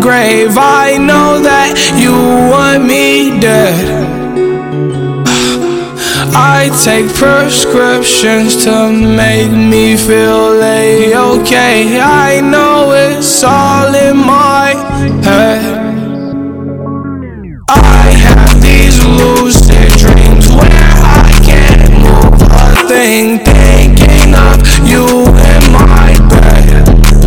grave. I know that you want me dead. I take prescriptions to make me feel A-okay. I know it's all in my head. I have these lucid dreams where I can't move a thing, thinking of you in my bed.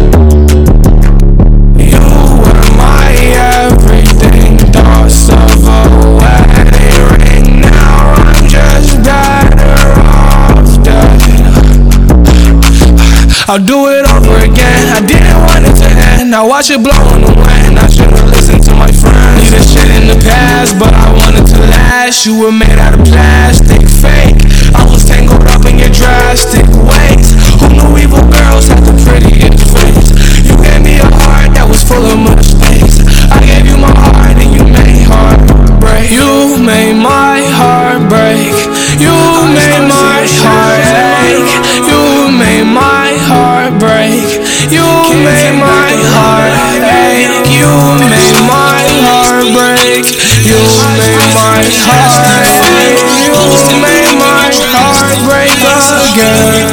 You were my everything, thoughts of a wedding ring. Now I'm just better off dead. I'll do it over again. I didn't want it to end. Now watch it blow in the wind. I should've listened to my friends. Leave this shit in the past, but I wanted to last. You were made out of plastic, fake. I was tangled up in your drastic ways. Who knew evil girls had the prettiest face? You gave me a heart that was full of mistakes. I gave you my heart and you made heart break. You made my heart break. You made my heart ache. You made my heart break. You made my heart ache. You made my heart break. You made my heart ache. You made my heart break again.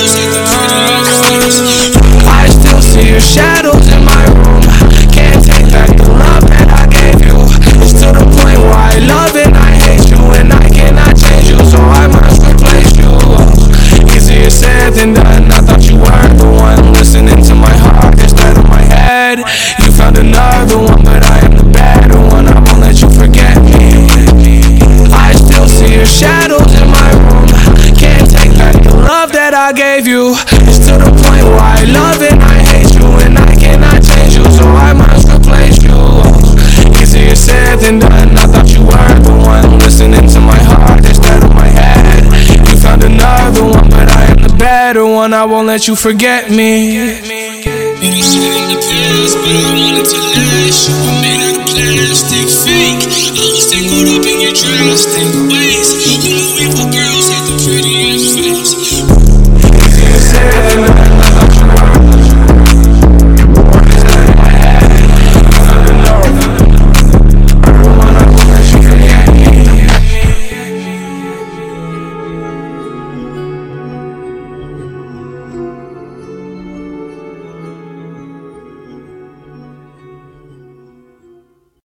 I still see your shadows in my room. Can't take back the love that I gave you. It's to the point where I love and I hate you, and I cannot change you, so I must replace you. Easier said than done. I thought you were the one listening to my heart instead of my head. You found another one, but I am the better one. I won't let you forget me. I still see your shadows in my room. Can't take back the love that I gave you. It's to the point where I love and I hate you, and I cannot change you, so I must replace you. Easier said than done. I thought you were the one listening to my heart instead of my head. You found another one, but I am the better one. I won't let you forget me. Made us shit in the past, but I wanted to last. You were made out of plastic, fake. I was tangled up in your drastic